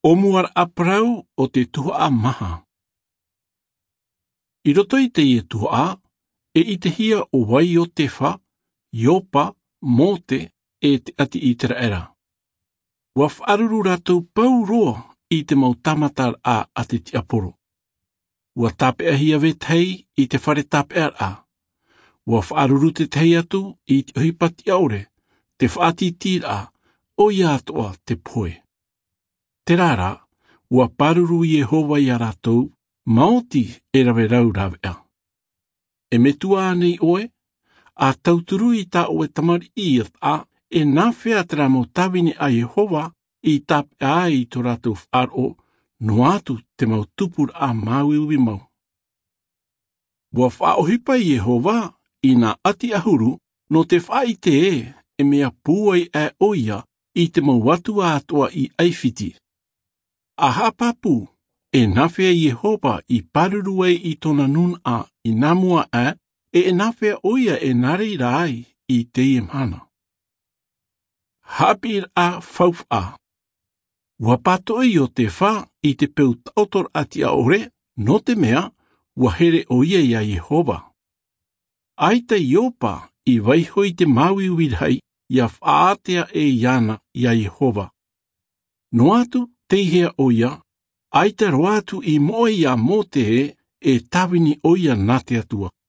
O muar aprau o te tuha maha. I roto i te i tuha, i te hia o wai o te wha, iopa, mote, te ati i te raera. Wa whaaruru rātou pau roa i te mautamatar a te tiaporo. Wa tapea hia vetei i te whare tapea a. Wa whaaruru te tei atu i te ohipati aure, te whaatiti a, o ia atoa te poe. Te rara, wa paruru Yehova i a rātou, maoti e rawe raurawea. E metua nei oe, a tauturu i tā oe tamari i a, e nāwhea te ramo tawini a Yehova i tapea i tō rātou wharo, no atu te mau tupur a mauiwi mau. Wa whaohipa i Yehova i nā ati ahuru, no te whai te e mea puai e oia i te mau watu atoa i aifiti. A hapapu, e nawhea Yehova i paruru i tōna nun a i namua e nawhea oia e nare rai i te imana. Hapir a fauf a. Wapatoi o te wha i te peu tautor ati a ore, no te mea, wahere oia i a Yehova. Aita iopa i waihoi te maui wirhai i a whaatea e iana i a Yehova. No atu, teihea oia, aita roatu i moe ia mote e tawini oia nate atua.